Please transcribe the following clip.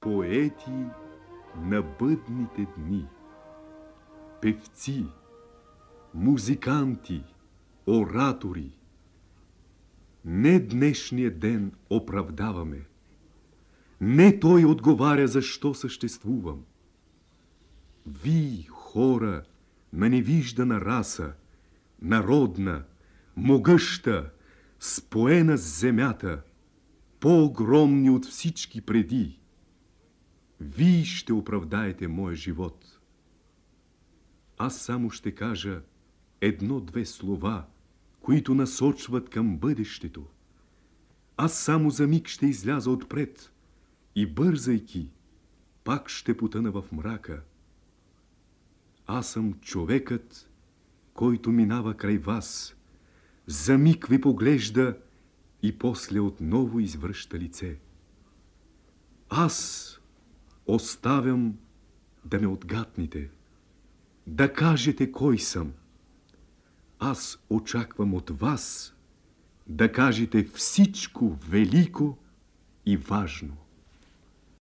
поети на бъдните дни, певци, музиканти, оратори. Не днешния ден оправдаваме. Не той отговаря защо съществувам. Вие, хора на невиждана раса, народна, могъща, споена с земята, по-огромни от всички преди, вие ще оправдаете моя живот. Аз само ще кажа едно-две слова, които насочват към бъдещето. Аз само за миг ще изляза отпред и, бързайки, пак ще потъна в мрака. Аз съм човекът, който минава край вас, за миг ви поглежда и после отново извръща лице. Аз оставям да ме отгатните, да кажете кой съм. Аз очаквам от вас да кажете всичко велико и важно.